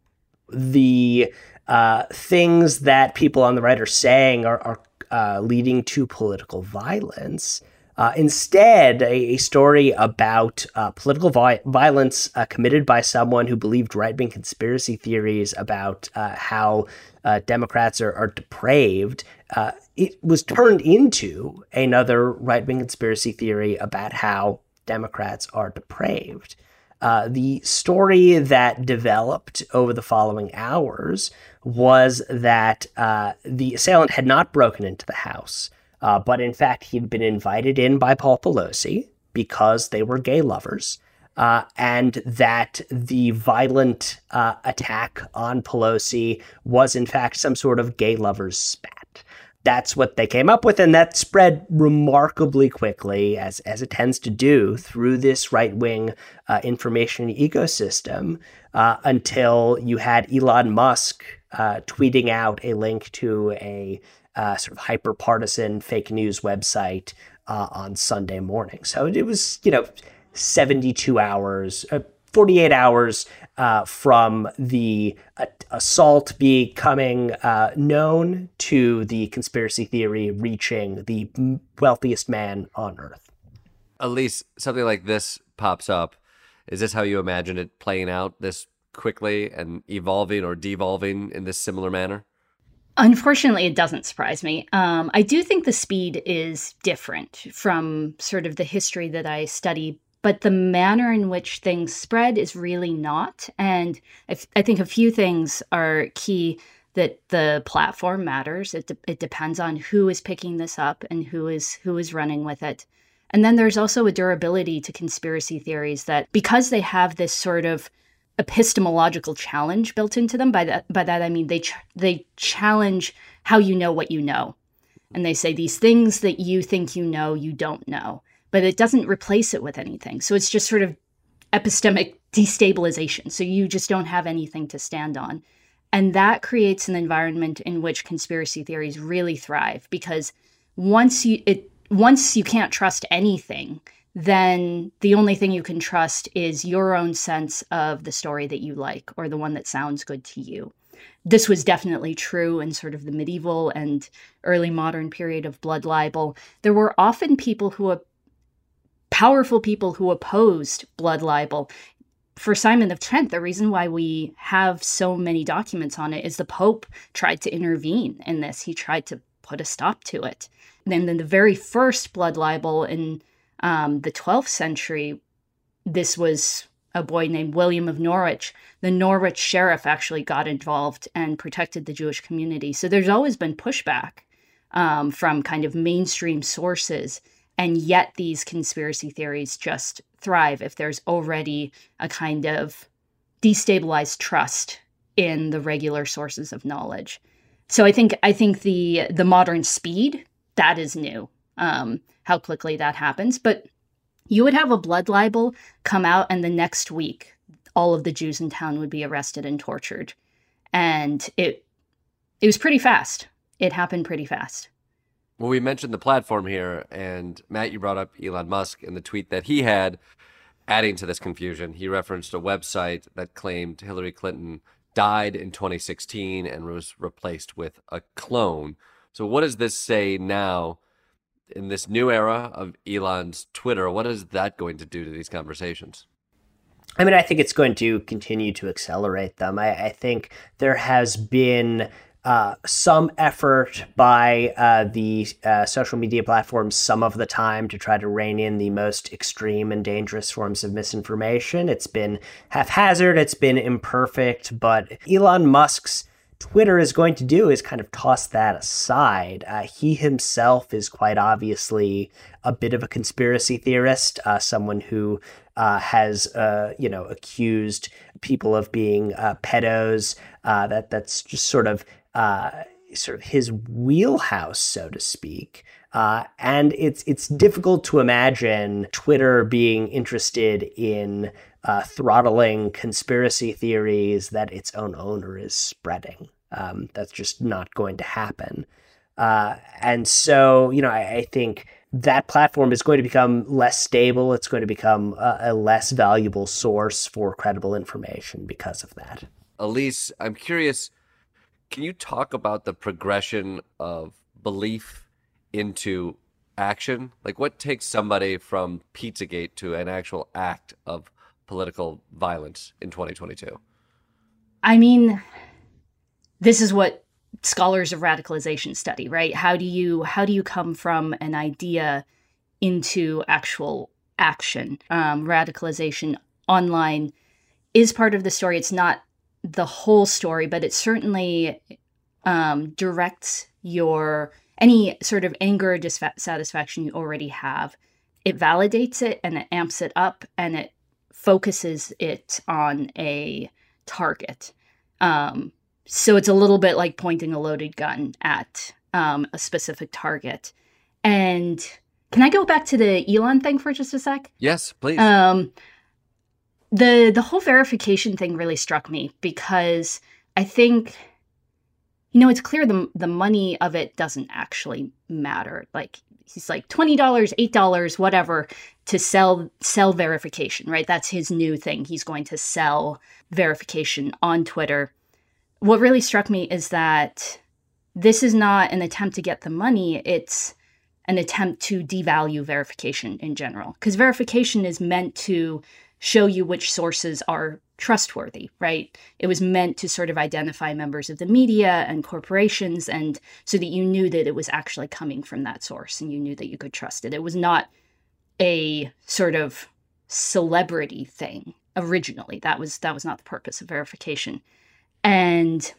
the uh, things that people on the right are saying are are uh, leading to political violence." Uh, instead, a, a story about uh, political vi- violence uh, committed by someone who believed right-wing conspiracy theories about uh, how uh, Democrats are, are depraved, uh, it was turned into another right-wing conspiracy theory about how Democrats are depraved. Uh, the story that developed over the following hours was that uh, the assailant had not broken into the house. Uh, but in fact, he'd been invited in by Paul Pelosi because they were gay lovers, uh, and that the violent uh, attack on Pelosi was in fact some sort of gay lovers spat. That's what they came up with, and that spread remarkably quickly, as as it tends to do, through this right-wing uh, information ecosystem, uh, until you had Elon Musk uh, tweeting out a link to a Uh, sort of hyper-partisan fake news website uh, on Sunday morning. So it was, you know, seventy-two hours, uh, forty-eight hours uh, from the uh, assault becoming uh, known to the conspiracy theory reaching the wealthiest man on earth. Elise, something like this pops up. Is this how you imagine it playing out this quickly and evolving or devolving in this similar manner? Unfortunately, it doesn't surprise me. Um, I do think the speed is different from sort of the history that I study, but the manner in which things spread is really not. And I, f- I think a few things are key, that the platform matters. It, de- it depends on who is picking this up and who is who is running with it. And then there's also a durability to conspiracy theories that, because they have this sort of epistemological challenge built into them. By that, by that I mean they ch- they challenge how you know what you know, and they say these things that you think you know you don't know, but it doesn't replace it with anything. So it's just sort of epistemic destabilization. So you just don't have anything to stand on, and that creates an environment in which conspiracy theories really thrive, because once you it once you can't trust anything, then the only thing you can trust is your own sense of the story that you like, or the one that sounds good to you. This was definitely true in sort of the medieval and early modern period of blood libel. There were often people who were powerful people who opposed blood libel. For Simon of Trent, the reason why we have so many documents on it is the Pope tried to intervene in this. He tried to put a stop to it. And then in the very first blood libel in Um, the twelfth century, this was a boy named William of Norwich. The Norwich sheriff actually got involved and protected the Jewish community. So there's always been pushback um, from kind of mainstream sources. And yet these conspiracy theories just thrive if there's already a kind of destabilized trust in the regular sources of knowledge. So I think I think the the modern speed, that is new. Um, how quickly that happens. But you would have a blood libel come out, and the next week, all of the Jews in town would be arrested and tortured. And it it was pretty fast. It happened pretty fast. Well, we mentioned the platform here, and Matt, you brought up Elon Musk and the tweet that he had adding to this confusion, he referenced a website that claimed Hillary Clinton died in twenty sixteen and was replaced with a clone. So what does this say now in this new era of Elon's Twitter? What is that going to do to these conversations? I mean, I think it's going to continue to accelerate them. I, I think there has been uh, some effort by uh, the uh, social media platforms some of the time to try to rein in the most extreme and dangerous forms of misinformation. It's been haphazard, it's been imperfect, but Elon Musk's Twitter is going to do is kind of toss that aside. Uh, he himself is quite obviously a bit of a conspiracy theorist, uh, someone who uh, has, uh, you know, accused people of being uh, pedos. Uh, that that's just sort of uh, sort of his wheelhouse, so to speak. Uh, and it's it's difficult to imagine Twitter being interested in uh, throttling conspiracy theories that its own owner is spreading. Um, that's just not going to happen. Uh, and so, you know, I, I think that platform is going to become less stable. It's going to become a, a less valuable source for credible information because of that. Elise, I'm curious, can you talk about the progression of belief into action? Like, what takes somebody from Pizzagate to an actual act of political violence in twenty twenty-two? I mean, this is what scholars of radicalization study, right? How do you how do you come from an idea into actual action? Um, radicalization online is part of the story. It's not the whole story, but it certainly um, directs your any sort of anger or dissatisfaction you already have. It validates it and it amps it up and it focuses it on a target. Um, so it's a little bit like pointing a loaded gun at um, a specific target. And can I go back to the Elon thing for just a sec? Yes, please. Um, the the whole verification thing really struck me because I think, you know, it's clear the the money of it doesn't actually matter. Like, he's like twenty dollars, eight dollars, whatever, to sell sell verification, right? That's his new thing. He's going to sell verification on Twitter. What really struck me is that this is not an attempt to get the money. It's an attempt to devalue verification in general. Because verification is meant to show you which sources are trustworthy, right? It was meant to sort of identify members of the media and corporations, and so that you knew that it was actually coming from that source and you knew that you could trust it. It was not a sort of celebrity thing originally. That was that was not the purpose of verification. And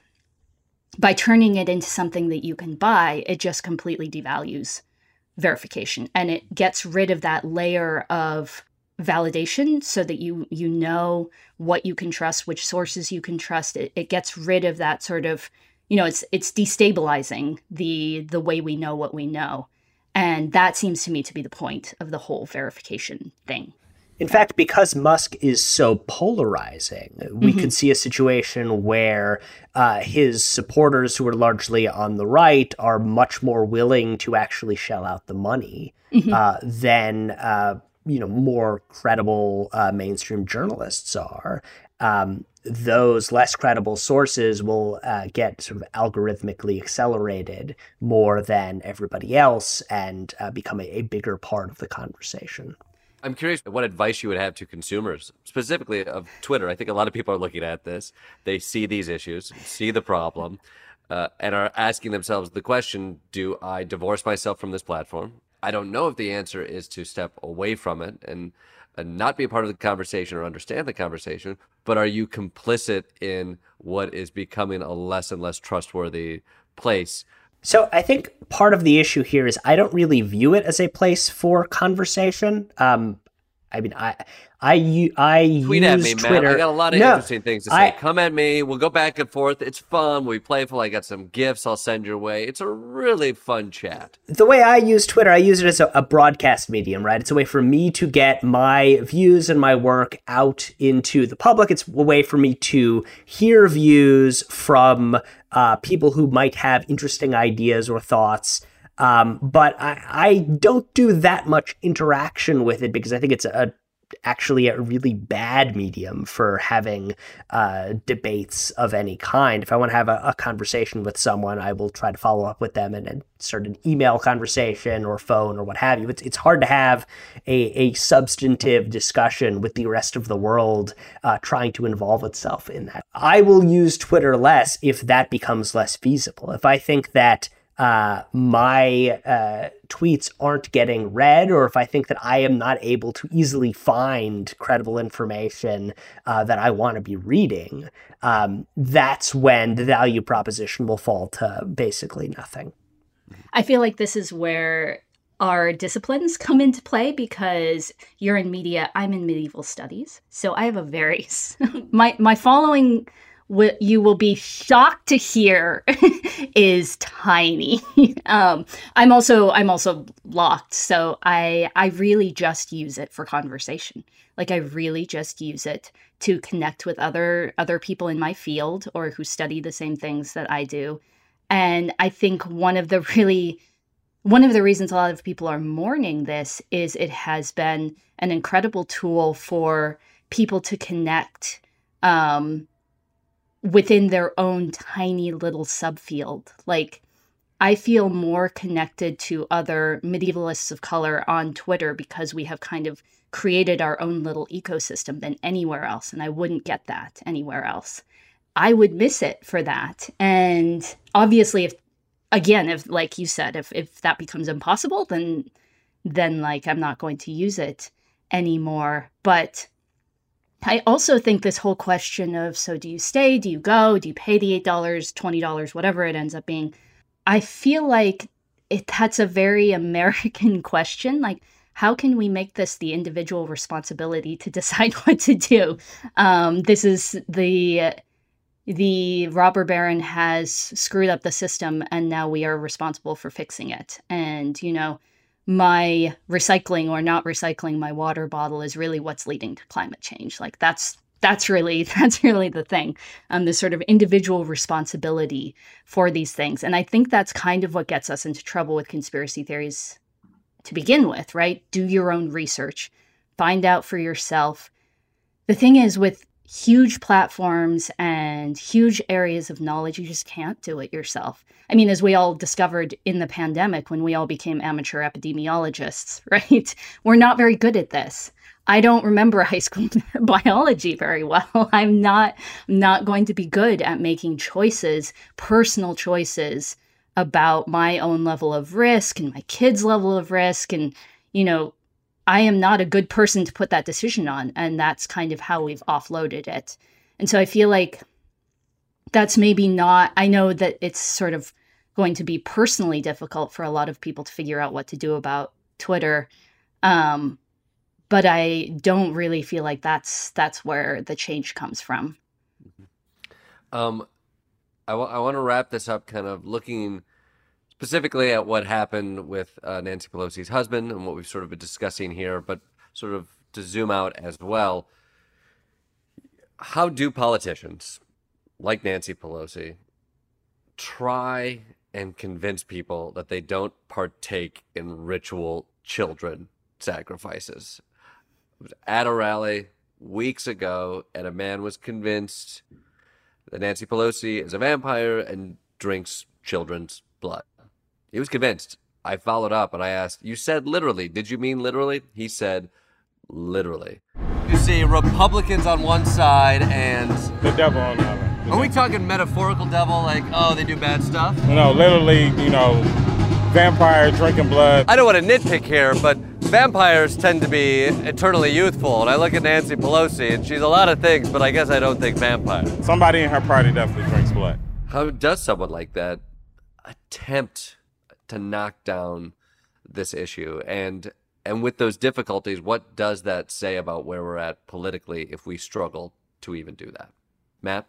by turning it into something that you can buy, it just completely devalues verification, and it gets rid of that layer of validation so that you you know what you can trust, which sources you can trust. It, it gets rid of that sort of, you know, it's it's destabilizing the the way we know what we know. And that seems to me to be the point of the whole verification thing. In fact, because Musk is so polarizing, we mm-hmm. could see a situation where uh, his supporters, who are largely on the right, are much more willing to actually shell out the money mm-hmm. uh, than uh, you know, more credible uh, mainstream journalists are. Um, those less credible sources will uh, get sort of algorithmically accelerated more than everybody else and uh, become a, a bigger part of the conversation. I'm curious what advice you would have to consumers, specifically of Twitter. I think a lot of people are looking at this. They see these issues, see the problem, uh, and are asking themselves the question, do I divorce myself from this platform? I don't know if the answer is to step away from it and, and not be a part of the conversation or understand the conversation, but are you complicit in what is becoming a less and less trustworthy place? So I think part of the issue here is I don't really view it as a place for conversation. Um, I mean, I I I Tweet use at me, Twitter. man. I got a lot of no, interesting things to say. I, Come at me. We'll go back and forth. It's fun. We playful. I got some gifts I'll send your way. It's a really fun chat. The way I use Twitter, I use it as a, a broadcast medium, right? It's a way for me to get my views and my work out into the public. It's a way for me to hear views from uh, people who might have interesting ideas or thoughts. Um, but I, I don't do that much interaction with it because I think it's a actually a really bad medium for having uh, debates of any kind. If I want to have a, a conversation with someone, I will try to follow up with them and, and start an email conversation or phone or what have you. It's it's hard to have a, a substantive discussion with the rest of the world uh, trying to involve itself in that. I will use Twitter less if that becomes less feasible. If I think that uh, my uh, tweets aren't getting read, or if I think that I am not able to easily find credible information uh, that I want to be reading, um, that's when the value proposition will fall to basically nothing. I feel like this is where our disciplines come into play, because you're in media, I'm in medieval studies. So I have a very, my, my following, what you will be shocked to hear, is tiny. um, I'm also, I'm also locked. So I, I really just use it for conversation. Like I really just use it to connect with other, other people in my field or who study the same things that I do. And I think one of the really, one of the reasons a lot of people are mourning this is it has been an incredible tool for people to connect um, within their own tiny little subfield. Like, I feel more connected to other medievalists of color on Twitter because we have kind of created our own little ecosystem than anywhere else. And I wouldn't get that anywhere else. I would miss it for that. And obviously, if, again, if, like you said, if, if that becomes impossible, then, then like, I'm not going to use it anymore. But I also think this whole question of, so do you stay, do you go, do you pay the eight dollars, twenty dollars, whatever it ends up being, I feel like it, that's a very American question. Like, how can we make this the individual responsibility to decide what to do? Um, this is the, the robber baron has screwed up the system and now we are responsible for fixing it. And, you know, my recycling or not recycling my water bottle is really what's leading to climate change. Like that's, that's really, that's really the thing. Um, this sort of individual responsibility for these things. And I think that's kind of what gets us into trouble with conspiracy theories to begin with, right? Do your own research, find out for yourself. The thing is, with huge platforms and huge areas of knowledge, you just can't do it yourself. I mean, as we all discovered in the pandemic when we all became amateur epidemiologists, right? We're not very good at this. I don't remember high school biology very well. I'm not, not going to be good at making choices, personal choices about my own level of risk and my kids' level of risk. And, you know, I am not a good person to put that decision on. And that's kind of how we've offloaded it. And so I feel like that's maybe not, I know that it's sort of going to be personally difficult for a lot of people to figure out what to do about Twitter. Um, but I don't really feel like that's, that's where the change comes from. Um, I, w- I want to wrap this up kind of looking specifically at what happened with uh, Nancy Pelosi's husband and what we've sort of been discussing here, but sort of to zoom out as well. How do politicians like Nancy Pelosi try and convince people that they don't partake in ritual children sacrifices? I was at a rally weeks ago, and a man was convinced that Nancy Pelosi is a vampire and drinks children's blood. He was convinced. I followed up and I asked, you said literally. Did you mean literally? He said literally. You see Republicans on one side and the devil on the other. Are we talking metaphorical devil, like, oh, they do bad stuff? No, literally, you know, vampire drinking blood. I don't want to nitpick here, but vampires tend to be eternally youthful. And I look at Nancy Pelosi, and she's a lot of things, but I guess I don't think vampire. Somebody in her party definitely drinks blood. How does someone like that attempt to knock down this issue? And and with those difficulties, what does that say about where we're at politically if we struggle to even do that? Matt?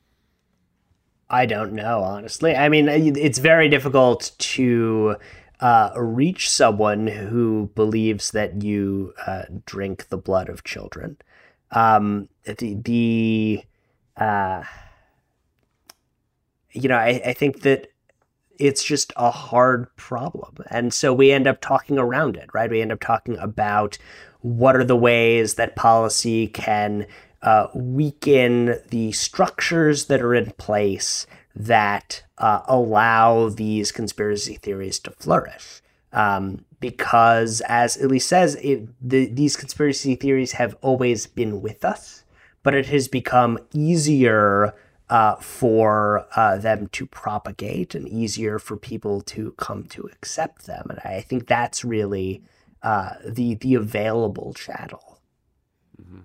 I don't know, honestly. I mean, it's very difficult to uh, reach someone who believes that you uh, drink the blood of children. Um, the, the uh, you know, I, I think that it's just a hard problem. And so we end up talking around it, right? We end up talking about what are the ways that policy can uh, weaken the structures that are in place that uh, allow these conspiracy theories to flourish. Um, because, as Elise says, it, the, these conspiracy theories have always been with us, but it has become easier uh, for uh, them to propagate and easier for people to come to accept them. And I think that's really uh, the the available channel. Mm-hmm.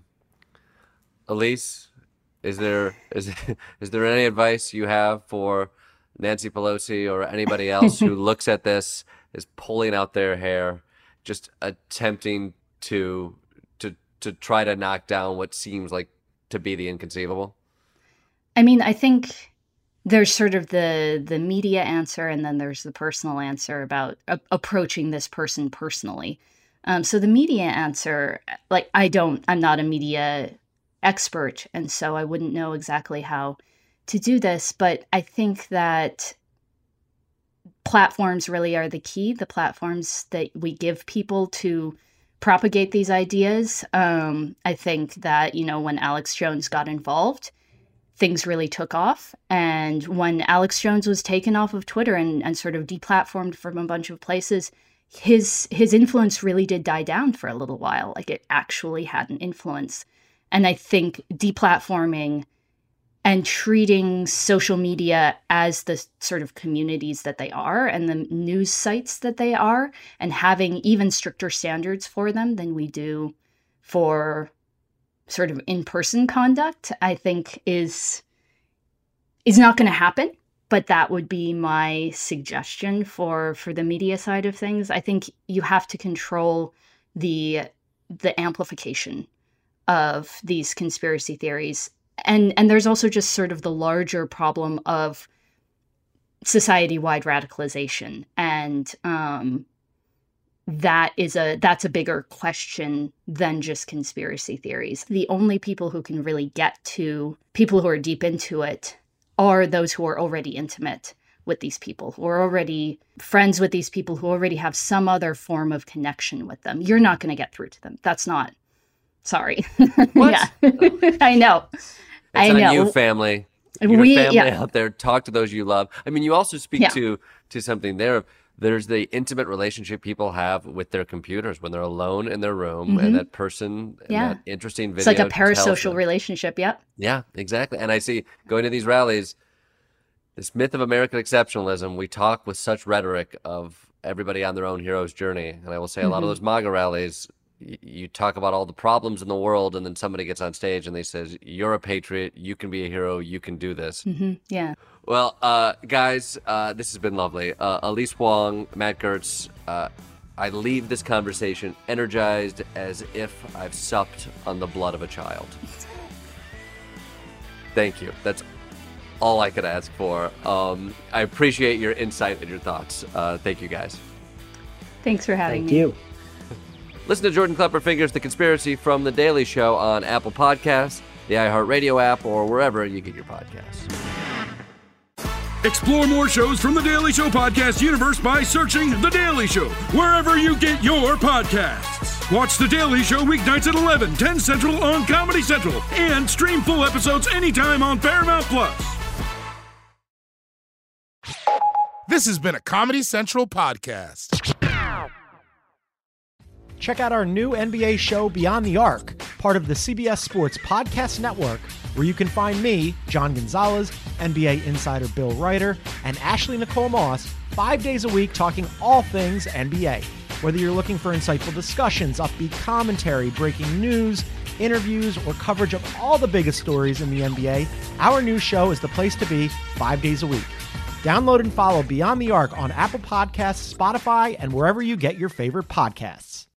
Elise, is there is is there any advice you have for Nancy Pelosi or anybody else who looks at this, is pulling out their hair, just attempting to to to try to knock down what seems like to be the inconceivable? I mean, I think there's sort of the the media answer, and then there's the personal answer about a- approaching this person personally. Um, so the media answer, like, I don't, I'm not a media expert, and so I wouldn't know exactly how to do this, but I think that platforms really are the key, the platforms that we give people to propagate these ideas. Um, I think that, you know, when Alex Jones got involved, things really took off. And when Alex Jones was taken off of Twitter and, and sort of deplatformed from a bunch of places, his his influence really did die down for a little while. Like, it actually had an influence. And I think deplatforming and treating social media as the sort of communities that they are and the news sites that they are, and having even stricter standards for them than we do for sort of in-person conduct, I think is is not going to happen. But that would be my suggestion for for the media side of things. I think you have to control the the amplification of these conspiracy theories. And and there's also just sort of the larger problem of society-wide radicalization. And um, that is a that's a bigger question than just conspiracy theories. The only people who can really get to people who are deep into it are those who are already intimate with these people, who are already friends with these people, who already have some other form of connection with them. You're not going to get through to them. That's not, sorry. What? Yeah, I know. It's I on know. you, family. Your We- family yeah. out there, talk to those you love. I mean, you also speak Yeah. to to something there. There's the intimate relationship people have with their computers when they're alone in their room, Mhm. and that person, and Yeah. that interesting video. It's like a tells parasocial them- relationship. Yep. Yeah, exactly. And I see going to these rallies, this myth of American exceptionalism. We talk with such rhetoric of everybody on their own hero's journey, and I will say a lot of Mhm. those MAGA rallies. You talk about all the problems in the world, and then somebody gets on stage and they says, "You're a patriot. You can be a hero. You can do this." hmm Yeah. Well, uh, guys, uh, this has been lovely. Uh, Elise Wong, Matt Gertz, uh, I leave this conversation energized as if I've supped on the blood of a child. Thank you. That's all I could ask for. Um, I appreciate your insight and your thoughts. Uh, thank you, guys. Thanks for having Thank me. you. Listen to Jordan Klepper Fingers The Conspiracy from The Daily Show on Apple Podcasts, the iHeartRadio app, or wherever you get your podcasts. Explore more shows from The Daily Show podcast universe by searching The Daily Show wherever you get your podcasts. Watch The Daily Show weeknights at eleven, ten Central on Comedy Central, and stream full episodes anytime on Paramount Plus. This has been a Comedy Central podcast. Check out our new N B A show, Beyond the Arc, part of the C B S Sports Podcast Network, where you can find me, John Gonzalez, N B A insider Bill Reiter, and Ashley Nicole Moss, five days a week talking all things N B A. Whether you're looking for insightful discussions, upbeat commentary, breaking news, interviews, or coverage of all the biggest stories in the N B A, our new show is the place to be five days a week. Download and follow Beyond the Arc on Apple Podcasts, Spotify, and wherever you get your favorite podcasts.